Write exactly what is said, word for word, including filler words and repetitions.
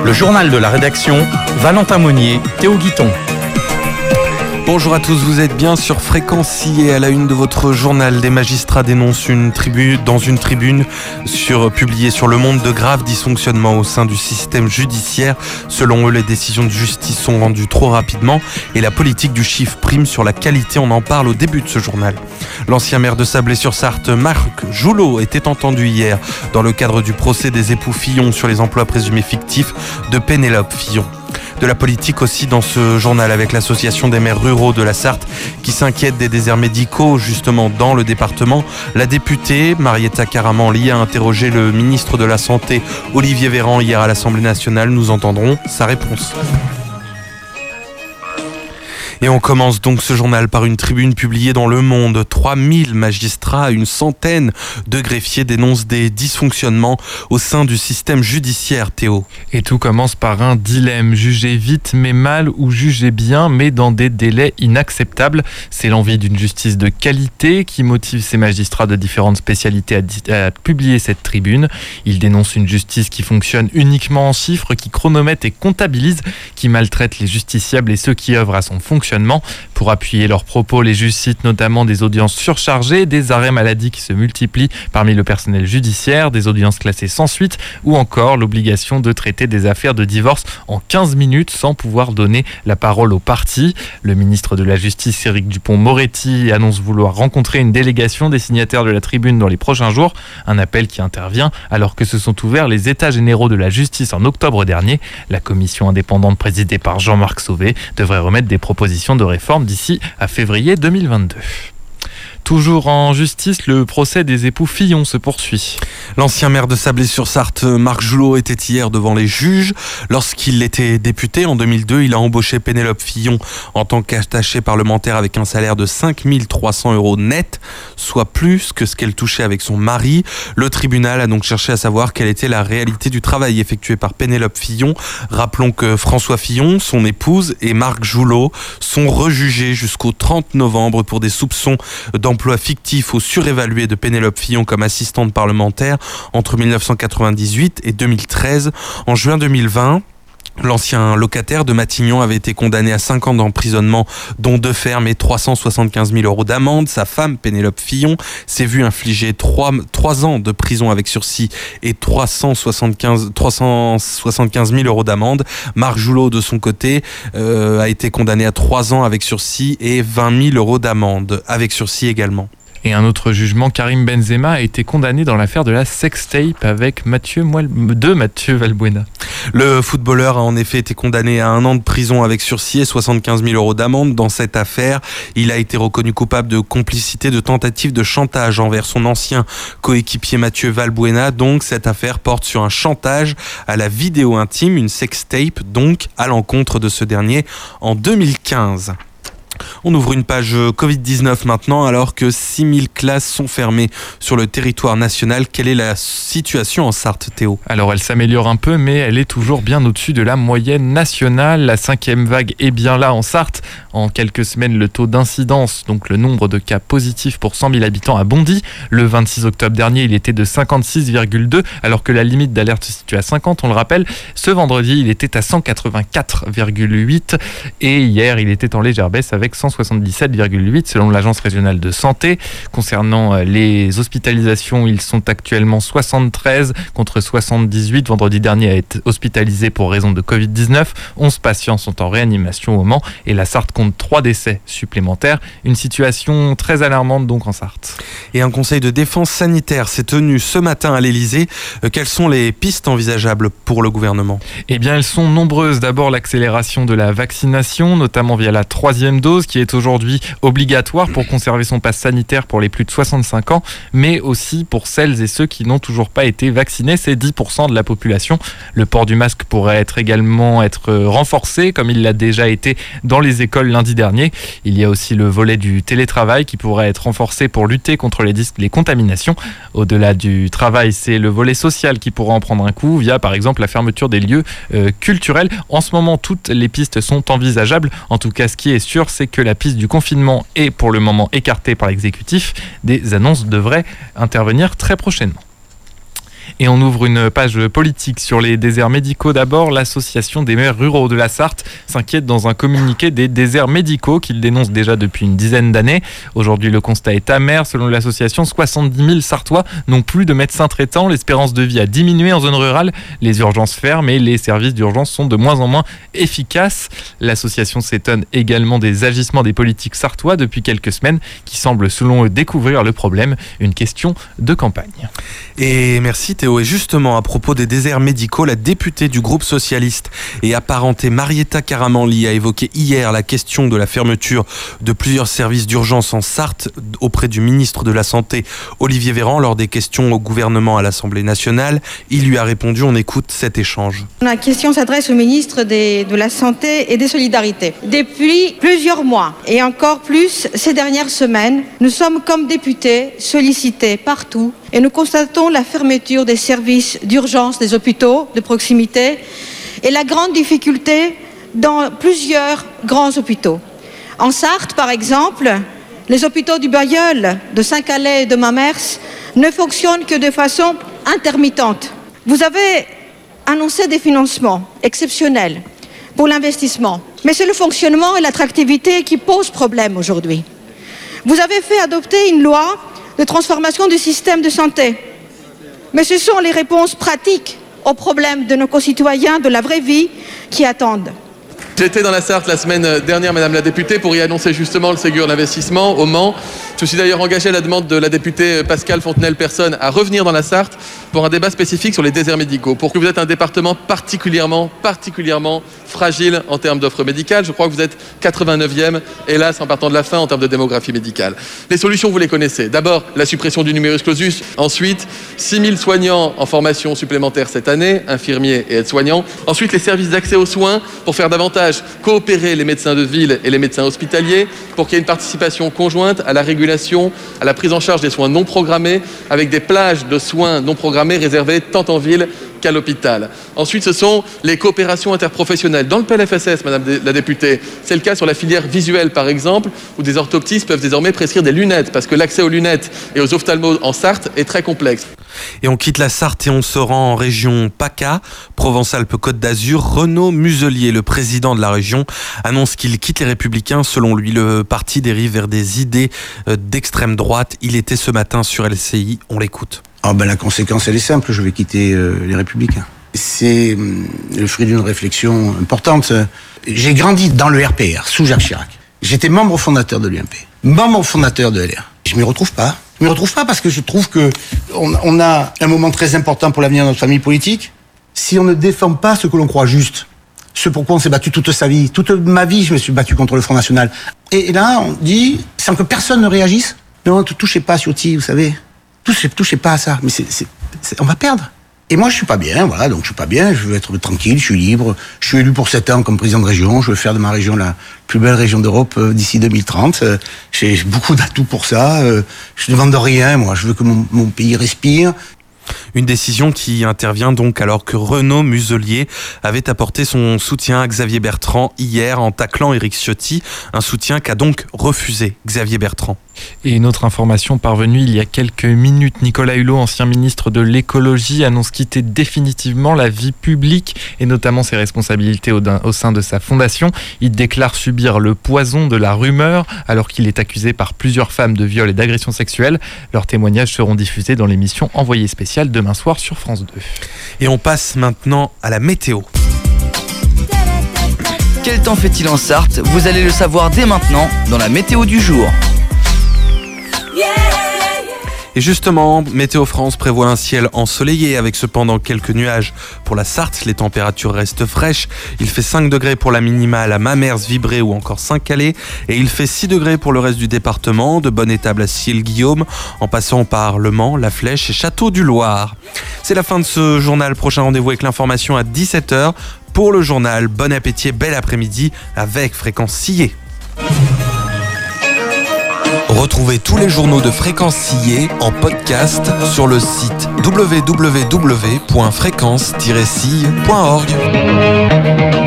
Le journal de la rédaction, Valentin Monnier, Théo Guiton. Bonjour à tous, vous êtes bien sur Fréquence I et à la une de votre journal, des magistrats dénoncent une tribu, dans une tribune sur, publiée sur Le Monde de graves dysfonctionnements au sein du système judiciaire. Selon eux, les décisions de justice sont rendues trop rapidement et la politique du chiffre prime sur la qualité. On en parle au début de ce journal. L'ancien maire de Sablé-sur-Sarthe, Marc Joulot, était entendu hier dans le cadre du procès des époux Fillon sur les emplois présumés fictifs de Pénélope Fillon. De la politique aussi dans ce journal avec l'association des maires ruraux de la Sarthe qui s'inquiète des déserts médicaux justement dans le département. La députée Marietta Caramanli a interrogé le ministre de la Santé Olivier Véran hier à l'Assemblée nationale. Nous entendrons sa réponse. Et on commence donc ce journal par une tribune publiée dans Le Monde. trois mille magistrats, une centaine de greffiers dénoncent des dysfonctionnements au sein du système judiciaire, Théo. Et tout commence par un dilemme, juger vite mais mal ou juger bien mais dans des délais inacceptables. C'est l'envie d'une justice de qualité qui motive ces magistrats de différentes spécialités à, di- à publier cette tribune. Ils dénoncent une justice qui fonctionne uniquement en chiffres, qui chronomètre et comptabilise, qui maltraite les justiciables et ceux qui œuvrent à son fonctionnement. Pour appuyer leurs propos, les juges citent notamment des audiences surchargées, des arrêts maladie qui se multiplient parmi le personnel judiciaire, des audiences classées sans suite ou encore l'obligation de traiter des affaires de divorce en quinze minutes sans pouvoir donner la parole aux parties. Le ministre de la Justice, Éric Dupond-Moretti, annonce vouloir rencontrer une délégation des signataires de la tribune dans les prochains jours. Un appel qui intervient alors que se sont ouverts les états généraux de la justice en octobre dernier. La commission indépendante présidée par Jean-Marc Sauvé devrait remettre des propositions de réforme d'ici à février deux mille vingt-deux. Toujours en justice, le procès des époux Fillon se poursuit. L'ancien maire de Sablé-sur-Sarthe, Marc Joulot, était hier devant les juges. Lorsqu'il était député en deux mille deux, il a embauché Pénélope Fillon en tant qu'attachée parlementaire avec un salaire de cinq mille trois cents euros net, soit plus que ce qu'elle touchait avec son mari. Le tribunal a donc cherché à savoir quelle était la réalité du travail effectué par Pénélope Fillon. Rappelons que François Fillon, son épouse, et Marc Joulot sont rejugés jusqu'au trente novembre pour des soupçons d'emploi emploi fictif ou surévalué de Pénélope Fillon comme assistante parlementaire entre dix-neuf cent quatre-vingt-dix-huit et deux mille treize. En juin deux mille vingt, l'ancien locataire de Matignon avait été condamné à cinq ans d'emprisonnement, dont deux fermes et trois cent soixante-quinze mille euros d'amende. Sa femme, Pénélope Fillon, s'est vue infliger trois ans de prison avec sursis et trois cent soixante-quinze mille euros d'amende. Marc Joulot, de son côté, euh, a été condamné à trois ans avec sursis et vingt mille euros d'amende, avec sursis également. Et un autre jugement, Karim Benzema a été condamné dans l'affaire de la sextape avec Mathieu Moel... de Mathieu Valbuena. Le footballeur a en effet été condamné à un an de prison avec sursis et soixante-quinze mille euros d'amende. Dans cette affaire, il a été reconnu coupable de complicité de tentative de chantage envers son ancien coéquipier Mathieu Valbuena. Donc cette affaire porte sur un chantage à la vidéo intime, une sextape donc à l'encontre de ce dernier en deux mille quinze. On ouvre une page covid dix-neuf maintenant, alors que six mille classes sont fermées sur le territoire national. Quelle est la situation en Sarthe, Théo ? Alors elle s'améliore un peu, mais elle est toujours bien au-dessus de la moyenne nationale. La cinquième vague est bien là en Sarthe. En quelques semaines, le taux d'incidence, donc le nombre de cas positifs pour cent mille habitants, a bondi. Le vingt-six octobre dernier, il était de cinquante-six virgule deux, alors que la limite d'alerte se situe à cinquante, on le rappelle. Ce vendredi, il était à cent quatre-vingt-quatre virgule huit et hier, il était en légère baisse avec cent soixante-dix-sept virgule huit selon l'Agence régionale de santé. Concernant les hospitalisations, ils sont actuellement soixante-treize contre soixante-dix-huit vendredi dernier à être hospitalisés pour raison de covid dix-neuf. onze patients sont en réanimation au Mans et la Sarthe compte trois décès supplémentaires. Une situation très alarmante donc en Sarthe. Et un conseil de défense sanitaire s'est tenu ce matin à l'Elysée. Euh, quelles sont les pistes envisageables pour le gouvernement ? Eh bien, elles sont nombreuses. D'abord, l'accélération de la vaccination, notamment via la troisième dose qui est aujourd'hui obligatoire pour conserver son passe sanitaire pour les plus de soixante-cinq ans, mais aussi pour celles et ceux qui n'ont toujours pas été vaccinés, c'est dix pour cent de la population. Le port du masque pourrait être également être renforcé, comme il l'a déjà été dans les écoles lundi dernier. Il y a aussi le volet du télétravail qui pourrait être renforcé pour lutter contre les, dis- les contaminations. Au-delà du travail, c'est le volet social qui pourra en prendre un coup via par exemple la fermeture des lieux euh, culturels. En ce moment, toutes les pistes sont envisageables. En tout cas, ce qui est sûr, c'est que la piste du confinement est pour le moment écartée par l'exécutif. Des annonces devraient intervenir très prochainement. Et on ouvre une page politique sur les déserts médicaux. D'abord, l'association des maires ruraux de la Sarthe s'inquiète dans un communiqué des déserts médicaux qu'il dénonce déjà depuis une dizaine d'années. Aujourd'hui, le constat est amer. Selon l'association, soixante-dix mille Sartois n'ont plus de médecins traitants. L'espérance de vie a diminué en zone rurale. Les urgences ferment et les services d'urgence sont de moins en moins efficaces. L'association s'étonne également des agissements des politiques sartois depuis quelques semaines qui semblent, selon eux, découvrir le problème. Une question de campagne. Et merci Théo. Et justement, à propos des déserts médicaux, la députée du groupe socialiste et apparentée Marietta Caramanli a évoqué hier la question de la fermeture de plusieurs services d'urgence en Sarthe auprès du ministre de la Santé, Olivier Véran, lors des questions au gouvernement à l'Assemblée nationale. Il lui a répondu, on écoute cet échange. La question s'adresse au ministre des, de la Santé et des Solidarités. Depuis plusieurs mois et encore plus ces dernières semaines, nous sommes comme députés sollicités partout et nous constatons la fermeture des services d'urgence des hôpitaux de proximité et la grande difficulté dans plusieurs grands hôpitaux. En Sarthe, par exemple, les hôpitaux du Bailleul, de Saint-Calais et de Mamers ne fonctionnent que de façon intermittente. Vous avez annoncé des financements exceptionnels pour l'investissement, mais c'est le fonctionnement et l'attractivité qui posent problème aujourd'hui. Vous avez fait adopter une loi de transformation du système de santé, mais ce sont les réponses pratiques aux problèmes de nos concitoyens de la vraie vie qui attendent. J'étais dans la Sarthe la semaine dernière, Madame la députée, pour y annoncer justement le Ségur d'investissement au Mans. Je me suis d'ailleurs engagé à la demande de la députée Pascale Fontenelle-Personne à revenir dans la Sarthe pour un débat spécifique sur les déserts médicaux. Pour que vous êtes un département particulièrement, particulièrement fragile en termes d'offres médicales. Je crois que vous êtes quatre-vingt-neuvième, hélas, en partant de la fin en termes de démographie médicale. Les solutions, vous les connaissez. D'abord, la suppression du numerus clausus. Ensuite, six mille soignants en formation supplémentaire cette année, infirmiers et aides-soignants. Ensuite, les services d'accès aux soins pour faire davantage coopérer les médecins de ville et les médecins hospitaliers pour qu'il y ait une participation conjointe à la régulation, à la prise en charge des soins non programmés avec des plages de soins non programmés réservées tant en ville qu'à l'hôpital. Ensuite, ce sont les coopérations interprofessionnelles. Dans le P L F S S, Madame la députée, c'est le cas sur la filière visuelle, par exemple, où des orthoptistes peuvent désormais prescrire des lunettes parce que l'accès aux lunettes et aux ophtalmos en Sarthe est très complexe. Et on quitte la Sarthe et on se rend en région PACA, Provence-Alpes-Côte d'Azur. Renaud Muselier, le président de la région, annonce qu'il quitte les Républicains. Selon lui, le parti dérive vers des idées d'extrême droite. Il était ce matin sur L C I. On l'écoute. Oh ben la conséquence, elle est simple. Je vais quitter euh, les Républicains. C'est euh, le fruit d'une réflexion importante. J'ai grandi dans le R P R, sous Jacques Chirac. J'étais membre fondateur de l'U M P, membre fondateur de L R. Je m'y retrouve pas. Je m'y retrouve pas parce que je trouve que on, on a un moment très important pour l'avenir de notre famille politique. Si on ne défend pas ce que l'on croit juste, ce pourquoi on s'est battu toute sa vie, toute ma vie, je me suis battu contre le Front National. Et, et là, on dit, sans que personne ne réagisse, non, ne touchez pas, Ciotti, vous savez. Touchez, touchez pas à ça. Mais c'est, c'est, c'est, on va perdre. Et moi, je suis pas bien, voilà, donc je suis pas bien, je veux être tranquille, je suis libre, je suis élu pour sept ans comme président de région, je veux faire de ma région la plus belle région d'Europe euh, d'ici deux mille trente, euh, j'ai beaucoup d'atouts pour ça, euh, je ne demande rien, moi, je veux que mon, mon pays respire. Une décision qui intervient donc alors que Renaud Muselier avait apporté son soutien à Xavier Bertrand hier en taclant Éric Ciotti, un soutien qu'a donc refusé Xavier Bertrand. Et une autre information parvenue il y a quelques minutes, Nicolas Hulot, ancien ministre de l'écologie, annonce quitter définitivement la vie publique et notamment ses responsabilités au, au sein de sa fondation. Il déclare subir le poison de la rumeur alors qu'il est accusé par plusieurs femmes de viol et d'agression sexuelle. Leurs témoignages seront diffusés dans l'émission Envoyé spécial demain soir sur France deux. Et on passe maintenant à la météo. Quel temps fait-il en Sarthe? Vous allez le savoir dès maintenant dans la météo du jour. Et justement, Météo France prévoit un ciel ensoleillé avec cependant quelques nuages pour la Sarthe. Les températures restent fraîches. Il fait cinq degrés pour la minimale à Mamers, Vibré ou encore Saint-Calais. Et il fait six degrés pour le reste du département, de Bonne-Étable à Ciel-Guillaume, en passant par Le Mans, La Flèche et Château-du-Loir. C'est la fin de ce journal. Prochain rendez-vous avec l'information à dix-sept heures. Pour le journal, bon appétit et bel après-midi avec Fréquence Sillé. Retrouvez tous les journaux de Fréquence Sillé en podcast sur le site w w w point fréquence tiret sille point org.